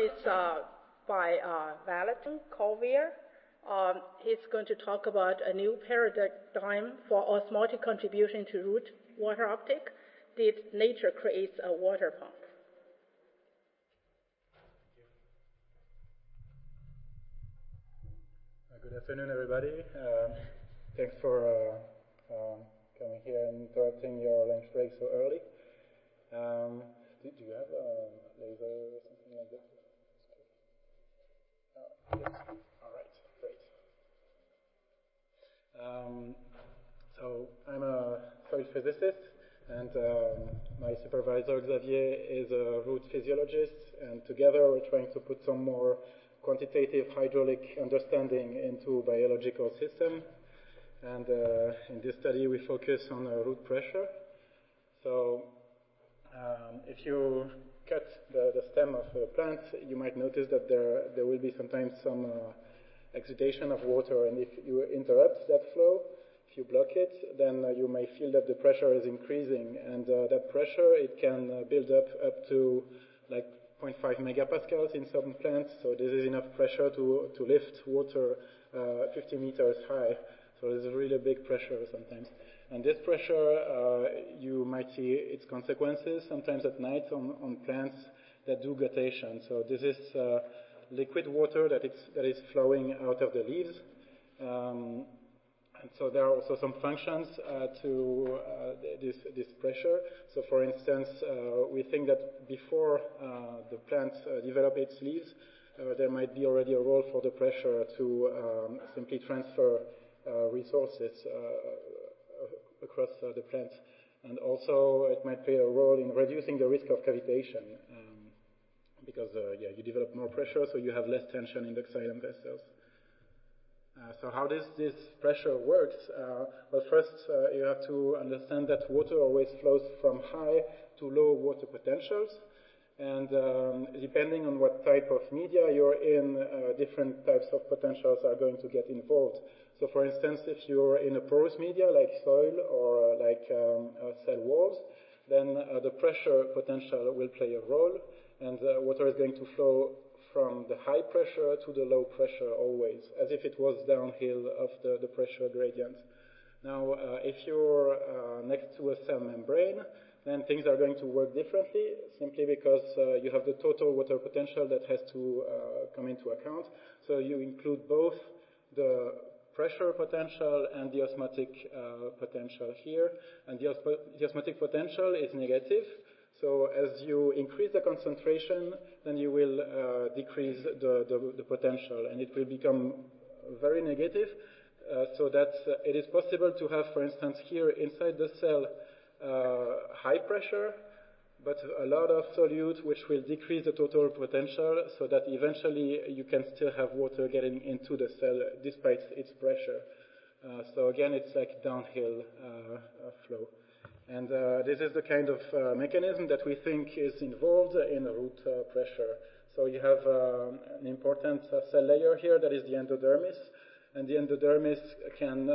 is by Valentin Collier. He's going to talk about a new paradigm for osmotic contribution to root water uptake. Did nature create a water pump? Good afternoon, everybody. Thanks for coming here and interrupting your lunch break so early. Do you have a laser or something like that? Yes. All right. Great. So I'm a soil physicist, and my supervisor Xavier is a root physiologist, and together we're trying to put some more quantitative hydraulic understanding into biological system. And in this study we focus on root pressure. So if you cut the stem of a plant, you might notice that there will be sometimes some exudation of water, and if you interrupt that flow, if you block it, then you may feel that the pressure is increasing, and that pressure, it can build up to like 0.5 megapascals in some plants. So this is enough pressure to lift water 50 meters high. So this is really big pressure sometimes. And this pressure, you might see its consequences sometimes at night on plants that do guttation. So this is liquid water that is flowing out of the leaves. And so there are also some functions to this pressure. So for instance, we think that before the plant develops its leaves, there might be already a role for the pressure to simply transfer resources across the plant. And also it might play a role in reducing the risk of cavitation because you develop more pressure, so you have less tension in the xylem vessels. So how does this pressure works? Well, first you have to understand that water always flows from high to low water potentials, and depending on what type of media you're in, different types of potentials are going to get involved. So for instance, if you're in a porous media like soil or like cell walls, then the pressure potential will play a role, and water is going to flow from the high pressure to the low pressure always, as if it was downhill of the pressure gradient. Now, if you're next to a cell membrane, then things are going to work differently, simply because you have the total water potential that has to come into account. So you include both the pressure potential and the osmotic potential here, and the osmotic potential is negative. So as you increase the concentration, then you will decrease the potential, and it will become very negative, so that it is possible to have, for instance, here inside the cell, high pressure, but a lot of solute, which will decrease the total potential, so that eventually you can still have water getting into the cell despite its pressure. So again, it's like downhill flow. And this is the kind of mechanism that we think is involved in root pressure. So you have an important cell layer here that is the endodermis, and the endodermis can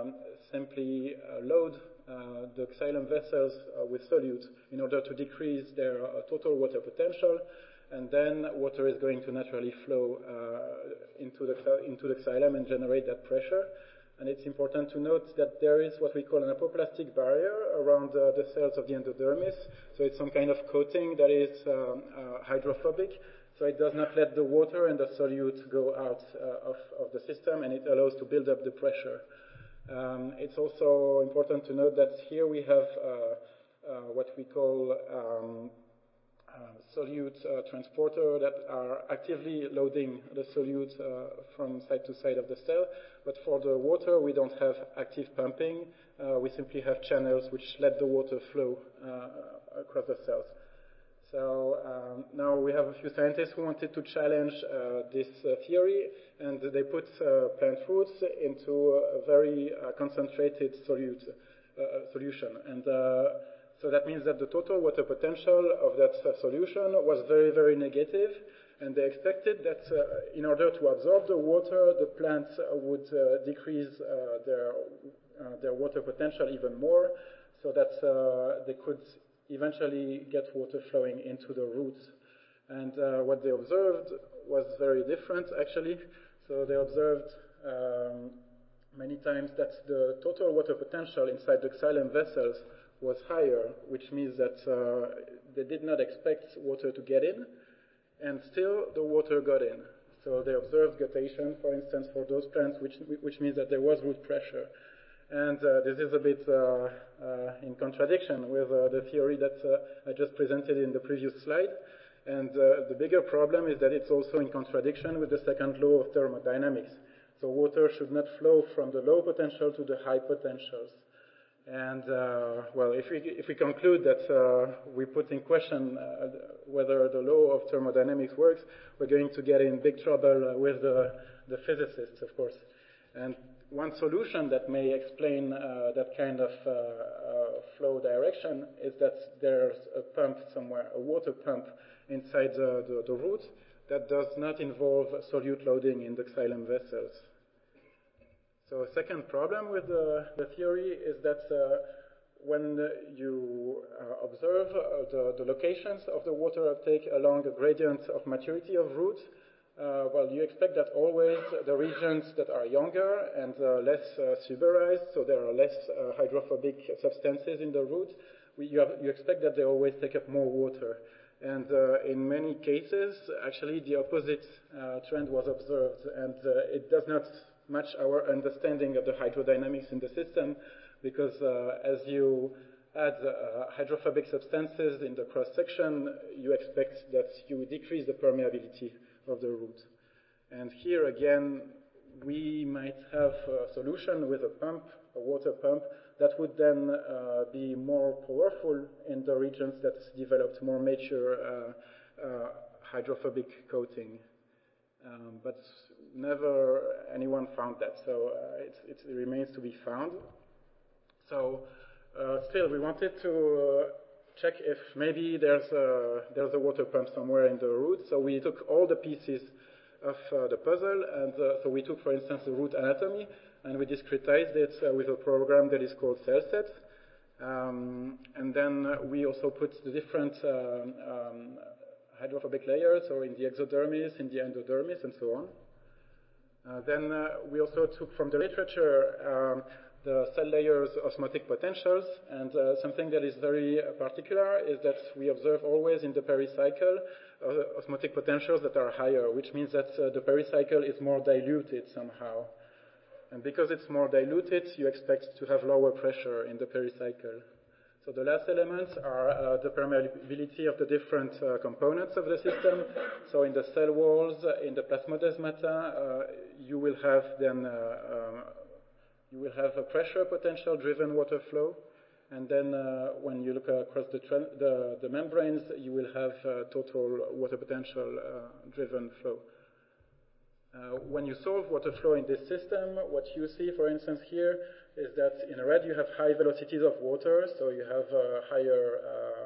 simply load the xylem vessels with solute in order to decrease their total water potential, and then water is going to naturally flow into the xylem and generate that pressure. And it's important to note that there is what we call an apoplastic barrier around the cells of the endodermis. So it's some kind of coating that is hydrophobic, so it does not let the water and the solute go out of the system, and it allows to build up the pressure. It's also important to note that here we have what we call solute transporter that are actively loading the solute from side to side of the cell. But for the water, we don't have active pumping. We simply have channels which let the water flow across the cells. So now we have a few scientists who wanted to challenge this theory, and they put plant roots into a very concentrated solution. And so that means that the total water potential of that solution was very, very negative, and they expected that in order to absorb the water, the plants would decrease their water potential even more, so that they could eventually get water flowing into the roots. And what they observed was very different, actually. So they observed many times that the total water potential inside the xylem vessels was higher, which means that they did not expect water to get in, and still the water got in. So they observed guttation, for instance, for those plants, which means that there was root pressure. And this is a bit in contradiction with the theory that I just presented in the previous slide. And the bigger problem is that it's also in contradiction with the second law of thermodynamics. So water should not flow from the low potential to the high potentials. And, well, if we conclude that we put in question whether the law of thermodynamics works, we're going to get in big trouble with the physicists, of course. And one solution that may explain that kind of flow direction is that there's a pump somewhere, a water pump inside the root that does not involve solute loading in the xylem vessels. So a second problem with the theory is that when you observe the locations of the water uptake along a gradient of maturity of roots, well, you expect that always the regions that are younger and less suberized, so there are less hydrophobic substances in the roots, you expect that they always take up more water. And in many cases, actually, the opposite trend was observed, and it does not match our understanding of the hydrodynamics in the system, because as you add hydrophobic substances in the cross-section, you expect that you decrease the permeability of the root. And here again, we might have a solution with a pump, a water pump, that would then be more powerful in the regions that developed more mature hydrophobic coating. But never anyone found that, so it remains to be found. So still, we wanted to check if maybe there's a water pump somewhere in the root. So we took all the pieces of the puzzle, and so we took, for instance, the root anatomy, and we discretized it with a program that is called CellSet. And then we also put the different hydrophobic layers, or in the exodermis, in the endodermis, and so on. Then we also took from the literature the cell layers' osmotic potentials, and something that is very particular is that we observe always in the pericycle osmotic potentials that are higher, which means that the pericycle is more diluted somehow. And because it's more diluted, you expect to have lower pressure in the pericycle. So the last elements are the permeability of the different components of the system. So in the cell walls, in the plasmodesmata, you will have then you will have a pressure potential driven water flow, and then when you look across the membranes, you will have total water potential driven flow. When you solve water flow in this system, what you see, for instance, here is that in red you have high velocities of water, so you have higher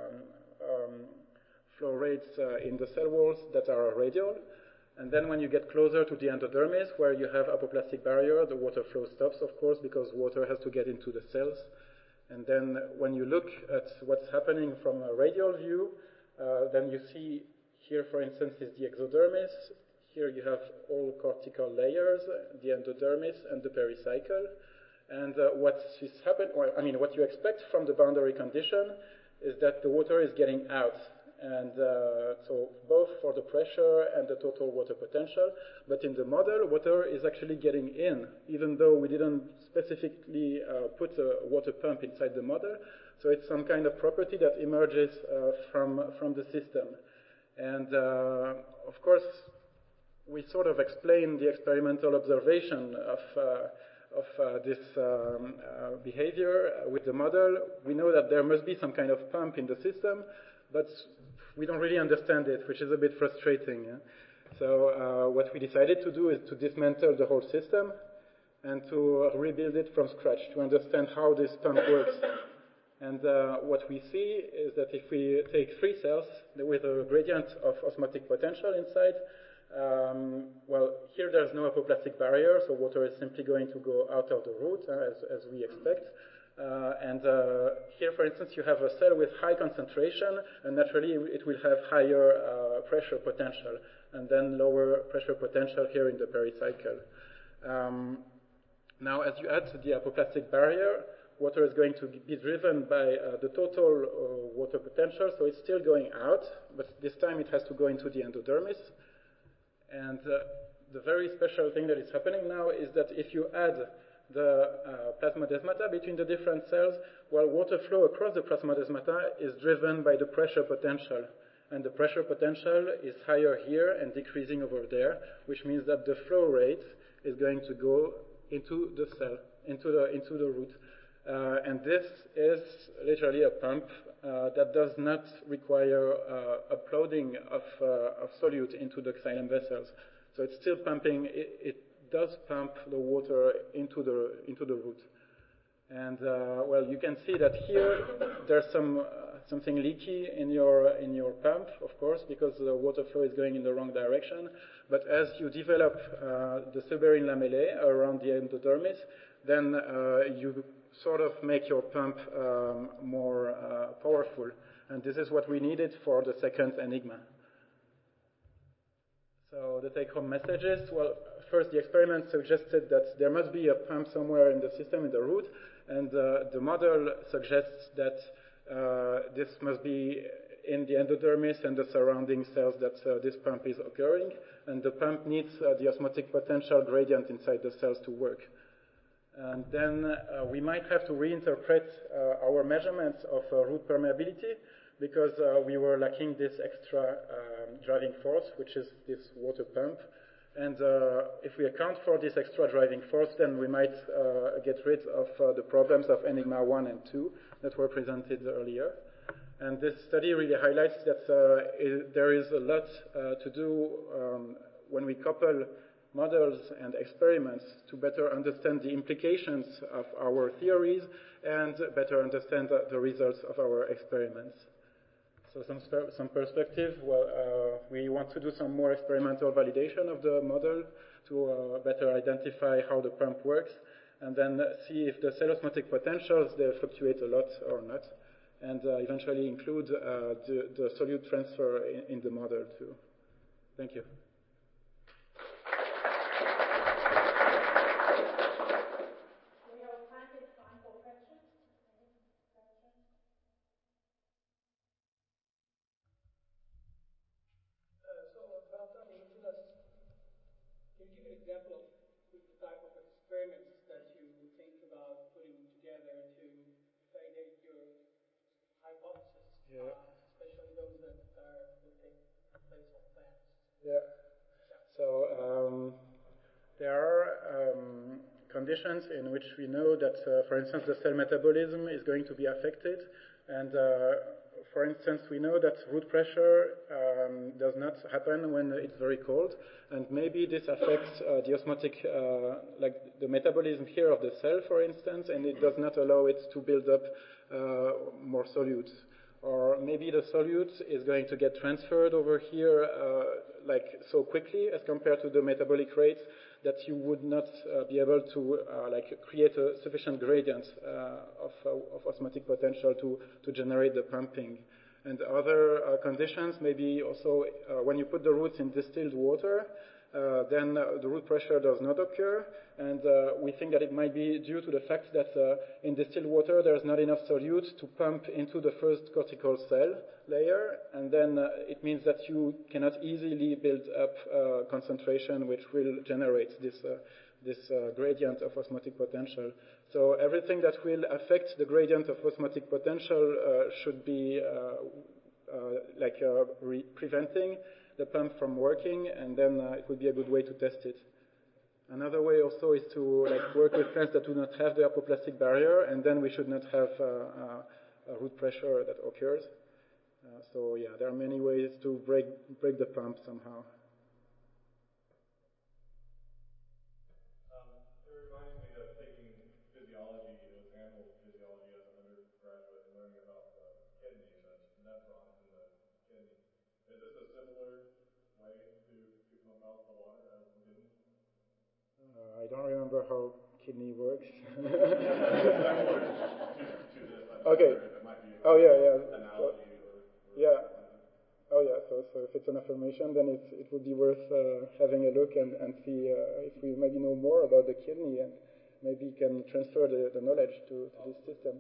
flow rates in the cell walls that are radial. And then when you get closer to the endodermis, where you have apoplastic barrier, the water flow stops, of course, because water has to get into the cells. And then when you look at what's happening from a radial view, then you see here, for instance, is the exodermis. Here you have all cortical layers, the endodermis and the pericycle. And what is happening, well, I mean, what you expect from the boundary condition is that the water is getting out. And so both for the pressure and the total water potential, but in the model, water is actually getting in, even though we didn't specifically put a water pump inside the model. So it's some kind of property that emerges from the system. And of course, we sort of explain the experimental observation of this behavior with the model. We know that there must be some kind of pump in the system, but we don't really understand it, which is a bit frustrating. Yeah? So what we decided to do is to dismantle the whole system and to rebuild it from scratch to understand how this pump works. And what we see is that if we take 3 cells with a gradient of osmotic potential inside, well, here there's no apoplastic barrier, so water is simply going to go out of the root, as we expect. Here, for instance, you have a cell with high concentration, and naturally it will have higher pressure potential, and then lower pressure potential here in the pericycle. Now, as you add to the apoplastic barrier, water is going to be driven by the total water potential, so it's still going out, but this time it has to go into the endodermis. And the very special thing that is happening now is that if you add the plasmodesmata between the different cells, while water flow across the plasmodesmata is driven by the pressure potential. And the pressure potential is higher here and decreasing over there, which means that the flow rate is going to go into the cell, into the root. And this is literally a pump that does not require uploading of solute into the xylem vessels. So it's still pumping. It does pump the water into the root. And well, you can see that here there's something leaky in your pump, of course, because the water flow is going in the wrong direction. But as you develop the suberin lamellae around the endodermis, then you sort of make your pump more powerful. And this is what we needed for the second enigma. So the take-home messages, well, first the experiment suggested that there must be a pump somewhere in the system, in the root, and the model suggests that this must be in the endodermis and the surrounding cells that this pump is occurring, and the pump needs the osmotic potential gradient inside the cells to work. And then we might have to reinterpret our measurements of root permeability, because we were lacking this extra driving force, which is this water pump. And if we account for this extra driving force, then we might get rid of the problems of Enigma 1 and 2 that were presented earlier. And this study really highlights that there is a lot to do when we couple models and experiments to better understand the implications of our theories and better understand the results of our experiments. So some perspective, well, we want to do some more experimental validation of the model to better identify how the pump works, and then see if the cell osmotic potentials, they fluctuate a lot or not, and eventually include the solute transfer in the model too. Thank you. Example of the type of experiments that you think about putting together to validate your hypothesis, especially those that will take place on plants. Yeah. So there are conditions in which we know that, for instance, the cell metabolism is going to be affected, and for instance, we know that root pressure does not happen when it's very cold, and maybe this affects the osmotic, like the metabolism here of the cell, for instance, and it does not allow it to build up more solute. Or maybe the solute is going to get transferred over here like so quickly as compared to the metabolic rates that you would not be able to like create a sufficient gradient of osmotic potential to generate the pumping. And other conditions, maybe also when you put the roots in distilled water, then the root pressure does not occur, and we think that it might be due to the fact that in distilled water there's not enough solute to pump into the first cortical cell layer, and then it means that you cannot easily build up concentration which will generate this gradient of osmotic potential. So everything that will affect the gradient of osmotic potential should be preventing the pump from working, and then it would be a good way to test it. Another way also is to work with plants that do not have the apoplastic barrier, and then we should not have a root pressure that occurs. So yeah, there are many ways to break the pump somehow. It reminds me of taking physiology, animal physiology as an undergraduate and learning about the kidney, the nephrons in the kidney. Is this a similar way to pump out the water out of the kidney? I don't remember how kidney works. Okay. It might be Oh yeah. analogy Yeah. Oh yeah. So if it's an affirmation, then it would be worth having a look and see if we maybe know more about the kidney and maybe can transfer the knowledge to this system.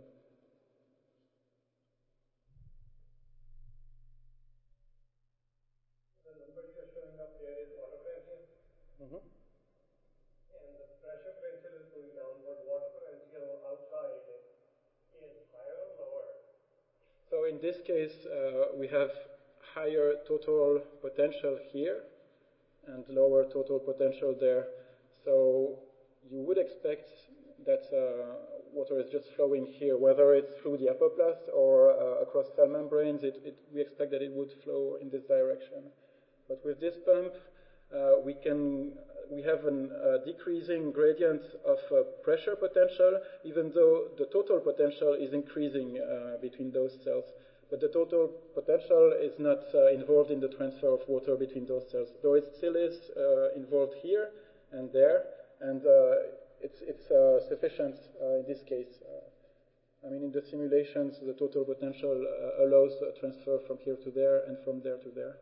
The number you are showing up there is water potential, Mm-hmm. and the pressure potential is going down, but water potential outside is higher or lower? So in this case, we have higher total potential here and lower total potential there. So you would expect that water is just flowing here, whether it's through the apoplast or across cell membranes. We expect that it would flow in this direction. But with this pump, we have a decreasing gradient of pressure potential, even though the total potential is increasing between those cells. But the total potential is not involved in the transfer of water between those cells, though it still is involved here and there, and it's sufficient in this case. I mean, in the simulations, the total potential allows a transfer from here to there and from there to there.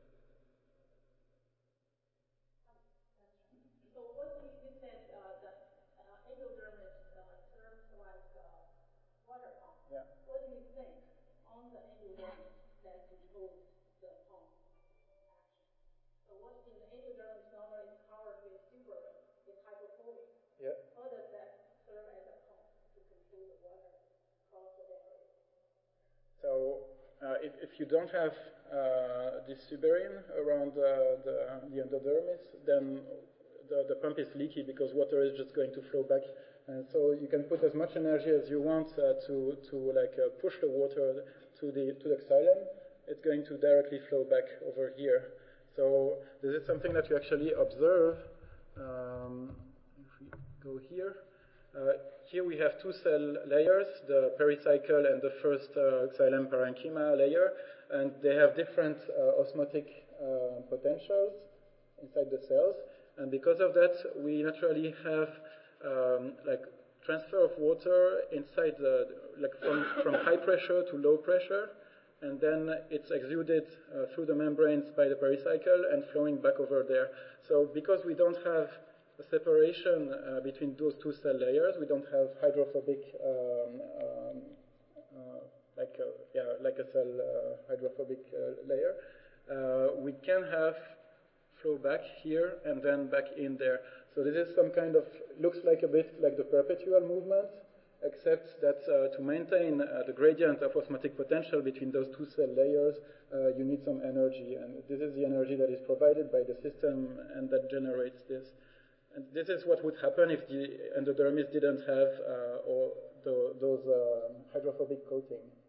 So what do you said the endodermis serves like water pump? Yeah. What do you think on the endodermis that controls the pump action? So what in the endodermis normally is covered with suberin, it's hydrophobic. Yeah. How does that serve as a pump to control the water across the barrier? So if you don't have this suberin around the endodermis, then the pump is leaky because water is just going to flow back. And so you can put as much energy as you want to push the water to the xylem. It's going to directly flow back over here. So this is something that you actually observe. If we go here. Here we have two cell layers, the pericycle and the first xylem parenchyma layer, and they have different osmotic potentials inside the cells. And because of that, we naturally have transfer of water inside from high pressure to low pressure, and then it's exuded through the membranes by the pericycle and flowing back over there. So because we don't have a separation between those two cell layers, we don't have hydrophobic like a cell hydrophobic layer. We can have flow back here and then back in there. So this is some kind of, looks like a bit like the perpetual movement, except that to maintain the gradient of osmotic potential between those two cell layers, you need some energy. And this is the energy that is provided by the system and that generates this. And this is what would happen if the endodermis didn't have those hydrophobic coating.